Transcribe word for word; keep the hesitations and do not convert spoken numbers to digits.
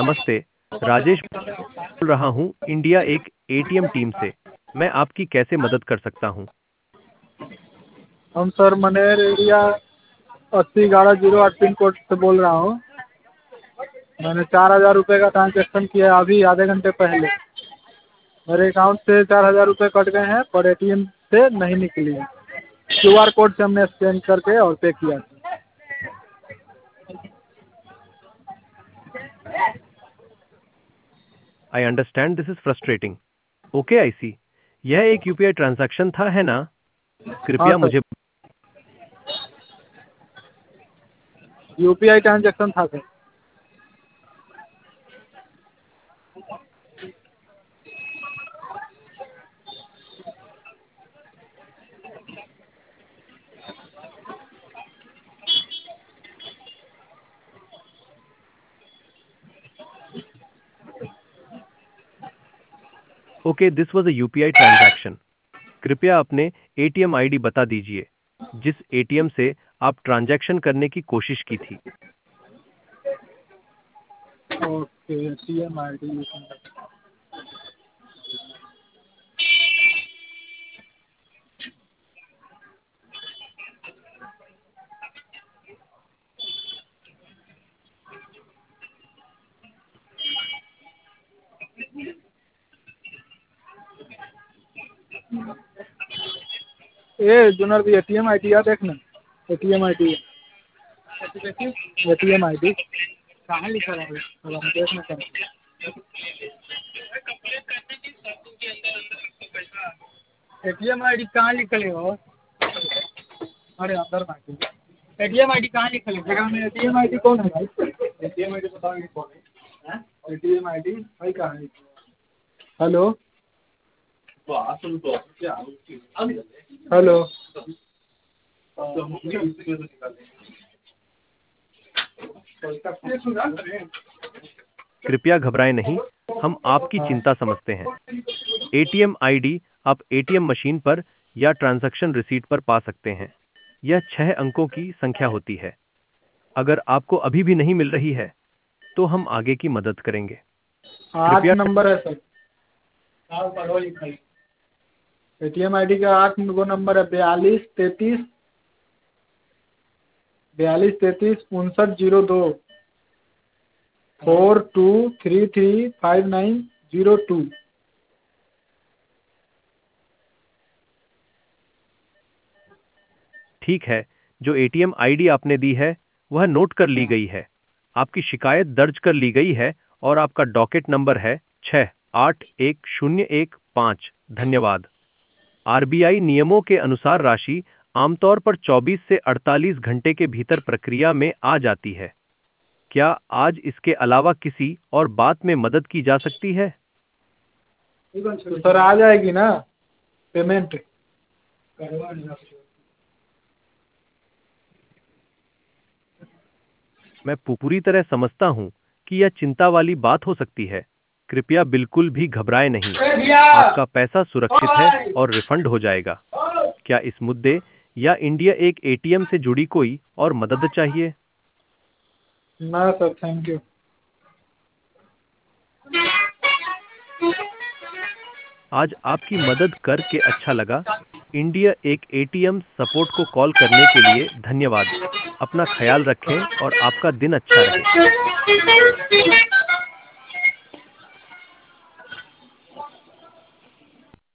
नमस्ते। राजेश बोल रहा हूँ इंडिया एक एटीएम टीम से। मैं आपकी कैसे मदद कर सकता हूँ? हम सर मनेर एरिया अस्सी ग्यारह जीरो आठ पिन कोड से बोल रहा हूँ। मैंने चार हज़ार रुपये का ट्रांजेक्शन किया है अभी आधे घंटे पहले। मेरे अकाउंट से चार हज़ार रुपये कट गए हैं पर एटीएम से नहीं निकली है। क्यू आर कोड से हमने स्कैन करके और पे किया। I understand this is frustrating. Okay I see. यह एक यूपीआई ट्रांजैक्शन था, है ना? हाँ कृपया सर, मुझे यूपीआई ट्रांजेक्शन था sir. Okay, this was a UPI transaction. कृपया अपने एटीएम आईडी बता दीजिए जिस एटीएम से आप ट्रांजैक्शन करने की कोशिश की थी। Okay, ATM I D a जुनर भी एटीएम आई डी या देखना। ATM I D ATM I D कहाँ लिखा है? अब हम देखना चाहते हैं। एटीएम आई डी कहाँ लिखल है हो? अरे अंदर बाकी एटीएम आई डी कहाँ लिखल है? जगह में एटीएम आई डी कौन है भाई? एटीएम आई डी बताओगे कौन है? एटीएम आई डी भाई कहाँ है? हेलो हेलो कृपया घबराएं नहीं, हम आपकी चिंता समझते हैं। एटीएम आईडी आप एटीएम मशीन पर या ट्रांजैक्शन रिसीट पर पा सकते हैं। यह छह अंकों की संख्या होती है। अगर आपको अभी भी नहीं मिल रही है तो हम आगे की मदद करेंगे। आठ कृपया नंबर है सर। एटीएम आई डी का आठ गो नंबर है। बयालीस तैंतीस बयालीस तैंतीस उनसठ जीरो दो four two three three five nine zero two. ठीक है, जो एटीएम आईडी आपने दी है वह नोट कर ली गई है। आपकी शिकायत दर्ज कर ली गई है और आपका डॉकेट नंबर है छः आठ एक शून्य एक पाँच। धन्यवाद। आरबीआई नियमों के अनुसार राशि आमतौर पर चौबीस से अड़तालीस घंटे के भीतर प्रक्रिया में आ जाती है। क्या आज इसके अलावा किसी और बात में मदद की जा सकती है? तो सर आ जाएगी ना पेमेंट? मैं पू- पूरी तरह समझता हूँ कि यह चिंता वाली बात हो सकती है। कृपया बिल्कुल भी घबराएं नहीं। आपका पैसा सुरक्षित है और रिफंड हो जाएगा। क्या इस मुद्दे या इंडिया एक एटीएम से जुड़ी कोई और मदद चाहिए? ना सर, थैंक यू। आज आपकी मदद करके अच्छा लगा। इंडिया एक एटीएम सपोर्ट को कॉल करने के लिए धन्यवाद। अपना ख्याल रखें और आपका दिन अच्छा रहे।